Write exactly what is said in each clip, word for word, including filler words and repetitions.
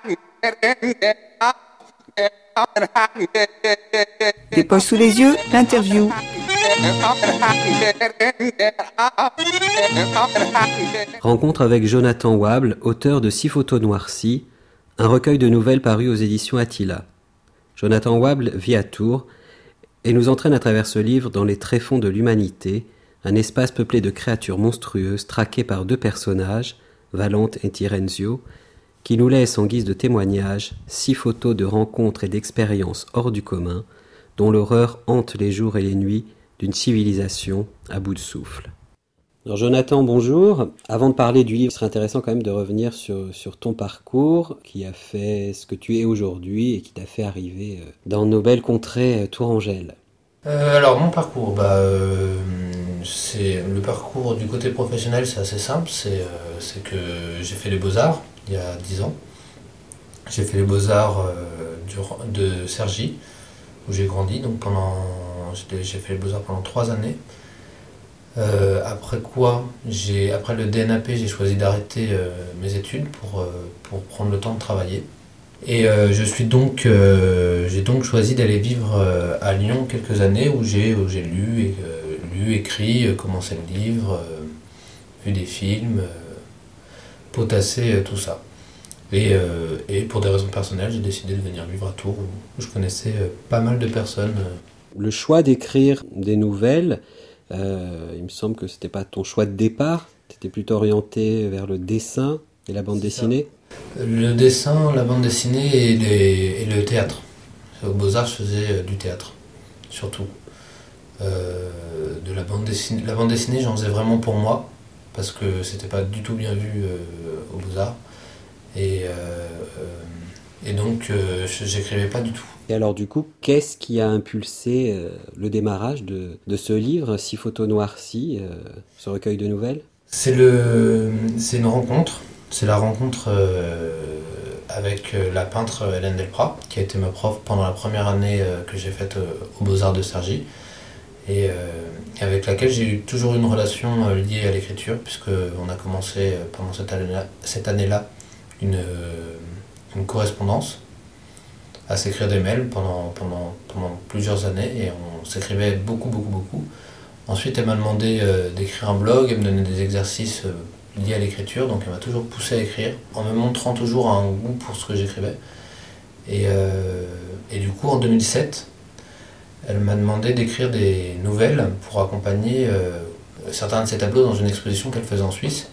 Des poches sous les yeux, l'interview. Rencontre avec Jonathan Wable, auteur de Six photos noircies, un recueil de nouvelles paru aux éditions Attila. Jonathan Wable vit à Tours et nous entraîne à travers ce livre dans les tréfonds de l'humanité, un espace peuplé de créatures monstrueuses traquées par deux personnages, Valente et Tirenzio, qui nous laissent en guise de témoignage six photos de rencontres et d'expériences hors du commun, dont l'horreur hante les jours et les nuits d'une civilisation à bout de souffle. Alors Jonathan, bonjour. Avant de parler du livre, il serait intéressant quand même de revenir sur, sur ton parcours qui a fait ce que tu es aujourd'hui et qui t'a fait arriver dans nos belles contrées tourangelles. Euh, alors mon parcours, bah, euh, c'est le parcours du côté professionnel, c'est assez simple. C'est, euh, c'est que j'ai fait les Beaux-Arts il y a dix ans. J'ai fait les Beaux-Arts euh, du, de Cergy, où j'ai grandi. Donc pendant, j'ai fait les Beaux-Arts pendant trois années. Euh, après quoi, j'ai, après le D N A P, j'ai choisi d'arrêter euh, mes études pour, euh, pour prendre le temps de travailler. Et euh, je suis donc, euh, j'ai donc choisi d'aller vivre euh, à Lyon quelques années où j'ai, où j'ai lu, et, euh, lu, écrit, euh, commencé le livre, euh, vu des films, euh, potassé, euh, tout ça. Et, euh, et pour des raisons personnelles, j'ai décidé de venir vivre à Tours où je connaissais euh, pas mal de personnes. Le choix d'écrire des nouvelles, euh, il me semble que c'était pas ton choix de départ, tu étais plutôt orienté vers le dessin et la bande C'est dessinée. Ça. Le dessin, la bande dessinée et, les, et le théâtre. Au Beaux-Arts, je faisais du théâtre, surtout. Euh, de la bande dessinée, la bande dessinée, j'en faisais vraiment pour moi, parce que c'était pas du tout bien vu euh, au Beaux-Arts. Et, euh, euh, et donc, euh, j'écrivais pas du tout. Et alors du coup, qu'est-ce qui a impulsé euh, le démarrage de, de ce livre, Six photos noircies, euh, ce recueil de nouvelles ? C'est, le, c'est une rencontre. C'est la rencontre euh, avec la peintre Hélène Delprat, qui a été ma prof pendant la première année euh, que j'ai faite euh, aux Beaux-Arts de Cergy, et euh, avec laquelle j'ai eu toujours une relation euh, liée à l'écriture, puisqu'on a commencé euh, pendant cette année-là, cette année-là une, euh, une correspondance, à s'écrire des mails pendant, pendant, pendant plusieurs années, et on s'écrivait beaucoup, beaucoup, beaucoup. Ensuite, elle m'a demandé euh, d'écrire un blog, elle me donnait des exercices euh, liés à l'écriture, donc elle m'a toujours poussé à écrire, en me montrant toujours un goût pour ce que j'écrivais. Et, euh, et du coup, en deux mille sept, elle m'a demandé d'écrire des nouvelles pour accompagner euh, certains de ses tableaux dans une exposition qu'elle faisait en Suisse.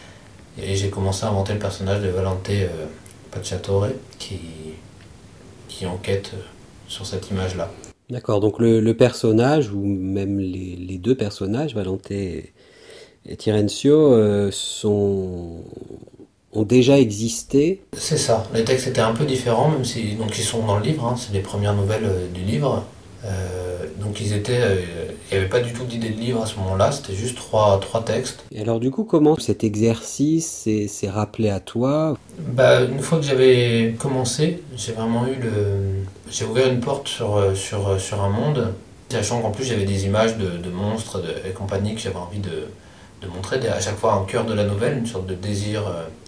Et j'ai commencé à inventer le personnage de Valente euh, Pacciatore, qui, qui enquête sur cette image-là. D'accord, donc le, le personnage, ou même les, les deux personnages, Valente et, et Tirenzio, euh, sont, ont déjà existé. C'est ça, les textes étaient un peu différents, même si donc ils sont dans le livre, hein, c'est les premières nouvelles euh, du livre. Euh, donc ils étaient, il euh, n'y avait pas du tout d'idée de livre à ce moment-là, c'était juste trois, trois textes. Et alors du coup, comment cet exercice s'est, s'est rappelé à toi ? Bah, une fois que j'avais commencé, j'ai vraiment eu le... J'ai ouvert une porte sur, sur, sur un monde, sachant qu'en plus j'avais des images de, de monstres de, et compagnie que j'avais envie de, de montrer, à chaque fois un cœur de la nouvelle, une sorte de désir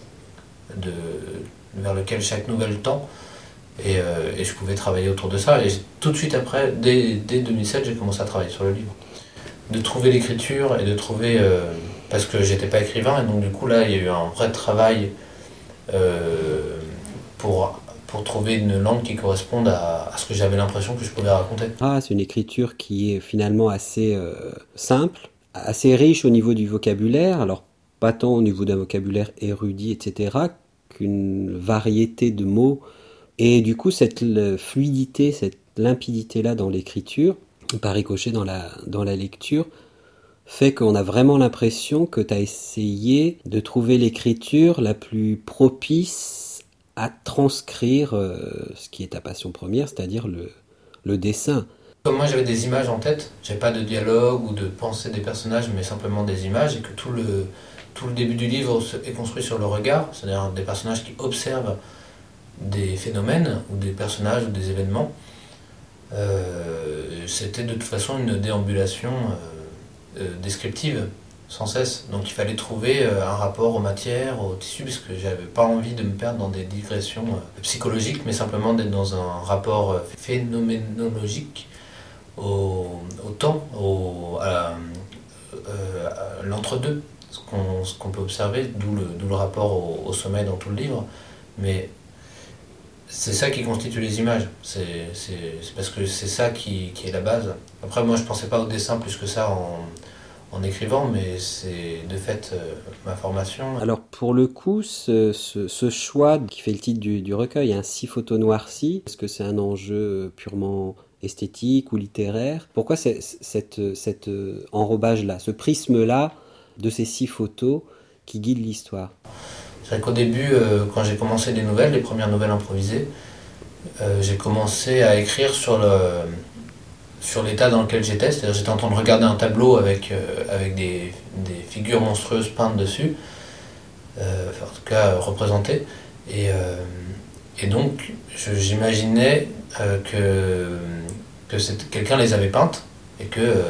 de, vers lequel chaque nouvelle tend. Et, euh, et je pouvais travailler autour de ça. Et tout de suite après, dès, dès deux mille sept, j'ai commencé à travailler sur le livre. De trouver l'écriture et de trouver... Euh, parce que j'étais pas écrivain, et donc du coup là, il y a eu un vrai travail euh, pour, pour trouver une langue qui corresponde à, à ce que j'avais l'impression que je pouvais raconter. Ah, c'est une écriture qui est finalement assez euh, simple, assez riche au niveau du vocabulaire, alors pas tant au niveau d'un vocabulaire érudit, et cetera, qu'une variété de mots. Et du coup, cette fluidité, cette limpidité-là dans l'écriture, par ricochet dans la, dans la lecture, fait qu'on a vraiment l'impression que tu as essayé de trouver l'écriture la plus propice à transcrire euh, ce qui est ta passion première, c'est-à-dire le, le dessin. Comme moi j'avais des images en tête, j'avais pas de dialogue ou de pensée des personnages, mais simplement des images, et que tout le, tout le début du livre est construit sur le regard, c'est-à-dire des personnages qui observent des phénomènes ou des personnages ou des événements. Euh, c'était de toute façon une déambulation euh, euh, descriptive sans cesse. Donc il fallait trouver euh, un rapport aux matières, aux tissus, parce que j'avais pas envie de me perdre dans des digressions euh, psychologiques, mais simplement d'être dans un rapport euh, phénoménologique au, au temps, au, à, euh, à l'entre-deux, ce qu'on, ce qu'on peut observer, d'où le, d'où le rapport au, au sommeil dans tout le livre. Mais c'est ça qui constitue les images, c'est, c'est, c'est parce que c'est ça qui, qui est la base. Après, moi, je pensais pas au dessin plus que ça en, en écrivant, mais c'est de fait euh, ma formation. Alors, pour le coup, ce, ce, ce choix qui fait le titre du, du recueil, hein, six photos noircies, est-ce que c'est un enjeu purement esthétique ou littéraire ? Pourquoi c'est, cette, cet enrobage-là, ce prisme-là de ces six photos qui guident l'histoire ? C'est vrai qu'au début, euh, quand j'ai commencé des nouvelles, les premières nouvelles improvisées, euh, j'ai commencé à écrire sur, le, sur l'état dans lequel j'étais. C'est-à-dire j'étais en train de regarder un tableau avec, euh, avec des, des figures monstrueuses peintes dessus, euh, enfin, en tout cas euh, représentées. Et, euh, et donc je, j'imaginais euh, que, que c'est, quelqu'un les avait peintes et que... Euh,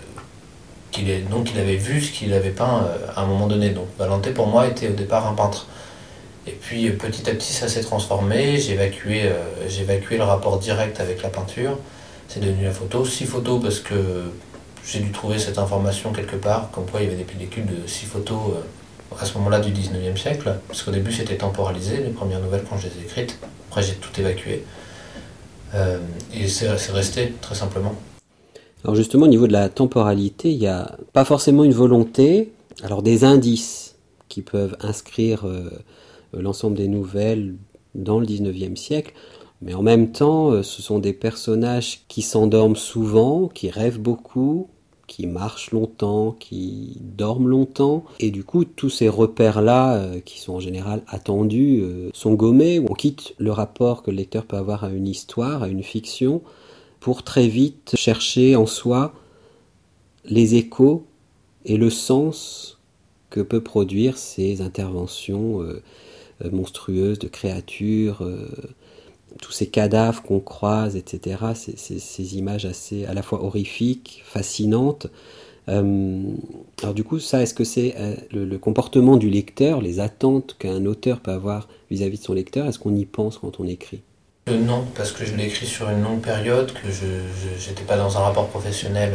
Qu'il est, donc il avait vu ce qu'il avait peint euh, à un moment donné. Donc Valenté pour moi était au départ un peintre. Et puis petit à petit ça s'est transformé, j'ai évacué, euh, j'ai évacué le rapport direct avec la peinture. C'est devenu la photo, six photos parce que j'ai dû trouver cette information quelque part, comme quoi il y avait des pellicules de six photos euh, à ce moment-là du dix-neuvième siècle. Parce qu'au début c'était temporalisé, les premières nouvelles quand je les ai écrites. Après j'ai tout évacué. Euh, et c'est, c'est resté très simplement. Alors justement, au niveau de la temporalité, il n'y a pas forcément une volonté, alors des indices qui peuvent inscrire euh, l'ensemble des nouvelles dans le dix-neuvième siècle, mais en même temps, euh, ce sont des personnages qui s'endorment souvent, qui rêvent beaucoup, qui marchent longtemps, qui dorment longtemps, et du coup, tous ces repères-là, euh, qui sont en général attendus, euh, sont gommés, on quitte le rapport que le lecteur peut avoir à une histoire, à une fiction, pour très vite chercher en soi les échos et le sens que peut produire ces interventions euh, monstrueuses de créatures, euh, tous ces cadavres qu'on croise, et cetera. Ces, ces, ces images assez à la fois horrifiques, fascinantes. Euh, alors du coup, ça, est-ce que c'est euh, le, le comportement du lecteur, les attentes qu'un auteur peut avoir vis-à-vis de son lecteur, est-ce qu'on y pense quand on écrit ? Euh, non, parce que je l'ai écrit sur une longue période, que je n'étais pas dans un rapport professionnel,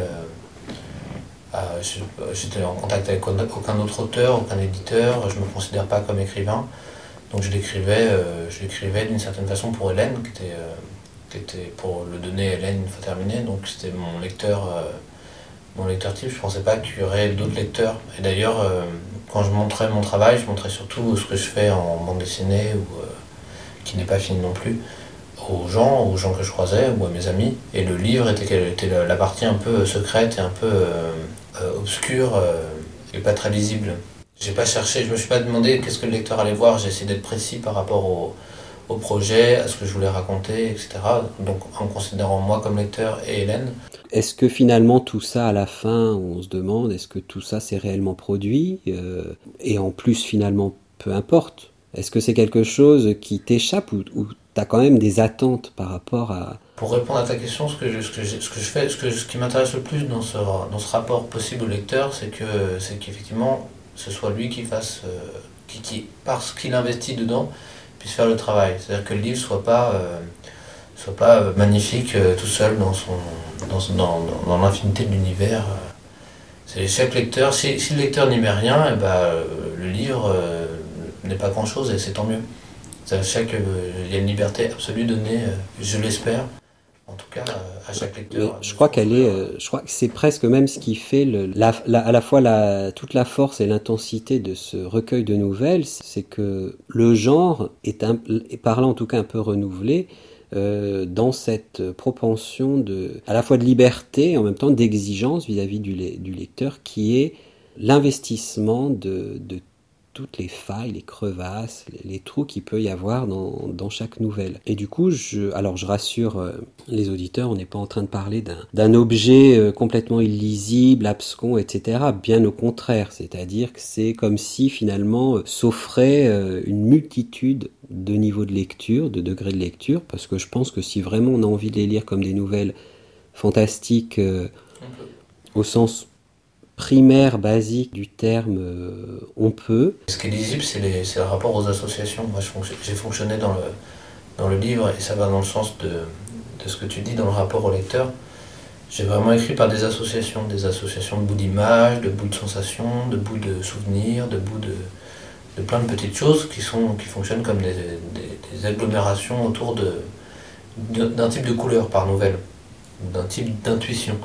euh, euh, je, j'étais en contact avec aucun autre auteur, aucun éditeur, je ne me considère pas comme écrivain, donc je l'écrivais, euh, je l'écrivais d'une certaine façon pour Hélène, qui était, euh, qui était pour le donner à Hélène une fois terminé, donc c'était mon lecteur, euh, mon lecteur type, je ne pensais pas qu'il y aurait d'autres lecteurs, et d'ailleurs euh, quand je montrais mon travail, je montrais surtout ce que je fais en bande dessinée, ou, euh, qui n'est pas fini non plus, aux gens, aux gens que je croisais ou à mes amis. Et le livre était, était la partie un peu secrète et un peu euh, euh, obscure euh, et pas très lisible. J'ai pas cherché, je me suis pas demandé qu'est-ce que le lecteur allait voir, j'ai essayé d'être précis par rapport au, au projet, à ce que je voulais raconter, et cetera. Donc en considérant moi comme lecteur et Hélène. Est-ce que finalement tout ça, à la fin, on se demande, est-ce que tout ça s'est réellement produit euh, et en plus finalement, peu importe. Est-ce que c'est quelque chose qui t'échappe ou, ou tu as quand même des attentes par rapport à... Pour répondre à ta question, ce que je, ce que je, ce que je fais, ce, que, ce qui m'intéresse le plus dans ce, dans ce rapport possible au lecteur, c'est, que, c'est qu'effectivement, ce soit lui qui fasse, euh, qui, qui, parce qu'il investit dedans, puisse faire le travail. C'est-à-dire que le livre ne soit pas, euh, soit pas magnifique euh, tout seul dans, son, dans, dans, dans, dans l'infinité de l'univers. C'est chaque lecteur, si, si le lecteur n'y met rien, et ben, euh, le livre euh, n'est pas grand-chose et c'est tant mieux. Chaque, euh, il y a une liberté absolue donnée, euh, je l'espère, en tout cas euh, à chaque lecteur. Je crois qu'elle est, euh, je crois que c'est presque même ce qui fait le, la, la, à la fois la, toute la force et l'intensité de ce recueil de nouvelles, c'est que le genre est, un, est par là en tout cas un peu renouvelé euh, dans cette propension de, à la fois de liberté et en même temps d'exigence vis-à-vis du, du lecteur, qui est l'investissement de, de toutes les failles, les crevasses, les, les trous qu'il peut y avoir dans, dans chaque nouvelle. Et du coup, je, alors je rassure euh, les auditeurs, on n'est pas en train de parler d'un, d'un objet euh, complètement illisible, abscon, et cetera. Bien au contraire, c'est-à-dire que c'est comme si finalement euh, s'offrait euh, une multitude de niveaux de lecture, de degrés de lecture, parce que je pense que si vraiment on a envie de les lire comme des nouvelles fantastiques, euh, au sens primaire, basique du terme euh, on peut. Ce qui est lisible, c'est, les, c'est le rapport aux associations. Moi, je fonction, j'ai fonctionné dans le, dans le livre, et ça va dans le sens de, de ce que tu dis dans le rapport au lecteur. J'ai vraiment écrit par des associations, des associations de bouts d'images, de bouts de sensations, de bouts de souvenirs, de bouts de, de plein de petites choses qui, sont, qui fonctionnent comme des, des, des agglomérations autour de, d'un type de couleur par nouvelle, d'un type d'intuition.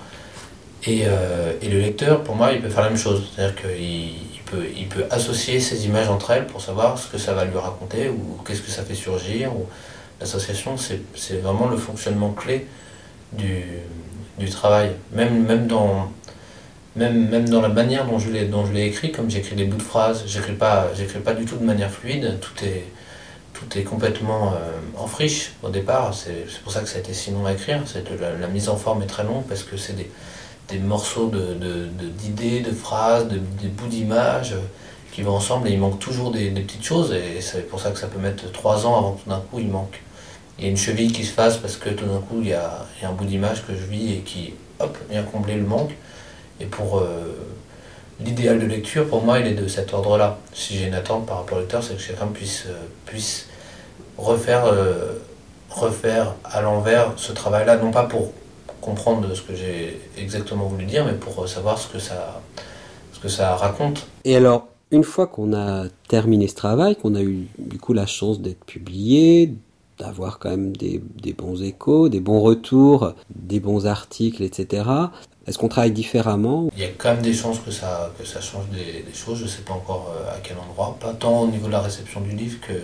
Et, euh, et le lecteur, pour moi, il peut faire la même chose. C'est-à-dire qu'il il peut, il peut associer ces images entre elles pour savoir ce que ça va lui raconter ou qu'est-ce que ça fait surgir. Ou... L'association, c'est, c'est vraiment le fonctionnement clé du, du travail. Même, même, dans, même, même dans la manière dont je l'ai, dont je l'ai écrit, comme j'écris des bouts de phrases, j'écris pas, j'écris pas du tout de manière fluide. Tout est, tout est complètement euh, en friche au départ. C'est, c'est pour ça que ça a été si long à écrire. C'est de la, la mise en forme est très longue parce que c'est des des morceaux de, de, de, d'idées, de phrases, de, des bouts d'images qui vont ensemble, et il manque toujours des, des petites choses, et c'est pour ça que ça peut mettre trois ans avant que tout d'un coup il manque. Il y a une cheville qui se fasse parce que tout d'un coup il y a, il y a un bout d'image que je vis et qui hop, vient combler le manque. Et pour euh, l'idéal de lecture, pour moi, il est de cet ordre-là. Si j'ai une attente par rapport au lecteur, c'est que chacun puisse, euh, puisse refaire, euh, refaire à l'envers ce travail-là, non pas pour comprendre ce que j'ai exactement voulu dire, mais pour savoir ce que ça, ce que ça raconte. Et alors, une fois qu'on a terminé ce travail, qu'on a eu du coup la chance d'être publié, d'avoir quand même des, des bons échos, des bons retours, des bons articles, et cetera, est-ce qu'on travaille différemment ? Il y a quand même des chances que ça, que ça change des, des choses, je ne sais pas encore à quel endroit, pas tant au niveau de la réception du livre que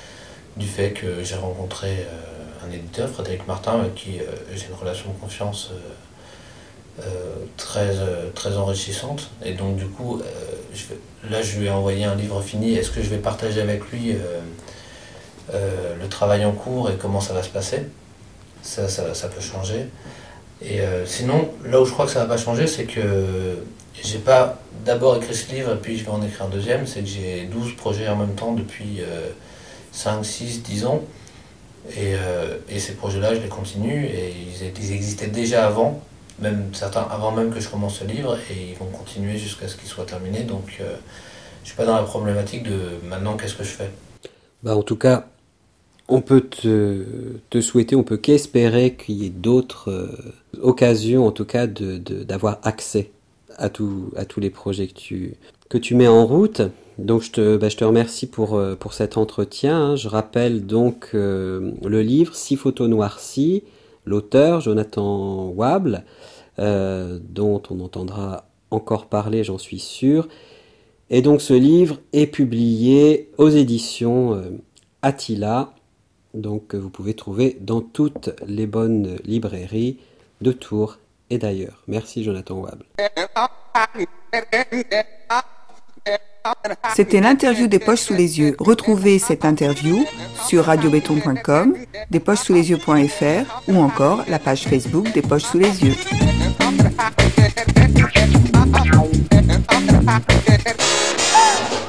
du fait que j'ai rencontré euh, un éditeur, Frédéric Martin, avec qui euh, j'ai une relation de confiance euh, euh, très, euh, très enrichissante. Et donc du coup, euh, je vais, là je lui ai envoyé un livre fini. Est-ce que je vais partager avec lui euh, euh, le travail en cours et comment ça va se passer ? Ça, ça, ça peut changer. Et euh, sinon, là où je crois que ça va pas changer, c'est que j'ai pas d'abord écrit ce livre et puis je vais en écrire un deuxième. C'est que j'ai douze projets en même temps depuis euh, cinq, six, dix ans. Et, euh, et ces projets-là, je les continue, et ils, ils existaient déjà avant, même certains avant même que je commence ce livre, et ils vont continuer jusqu'à ce qu'ils soient terminés. Donc euh, je ne suis pas dans la problématique de maintenant qu'est-ce que je fais. Bah en tout cas, on peut te, te souhaiter, on peut qu'espérer qu'il y ait d'autres euh, occasions, en tout cas, de, de, d'avoir accès à, tout, à tous les projets que tu, que tu mets en route. Donc je te, bah, je te remercie pour, pour cet entretien. Hein. Je rappelle donc euh, le livre Six photos noircies, l'auteur Jonathan Wable, euh, dont on entendra encore parler, j'en suis sûr. Et donc ce livre est publié aux éditions euh, Attila, donc que vous pouvez trouver dans toutes les bonnes librairies de Tours et d'ailleurs. Merci Jonathan Wable. C'était l'interview des Poches sous les yeux. Retrouvez cette interview sur radio béton point com, des poches sous les yeux point f r ou encore la page Facebook des Poches sous les yeux.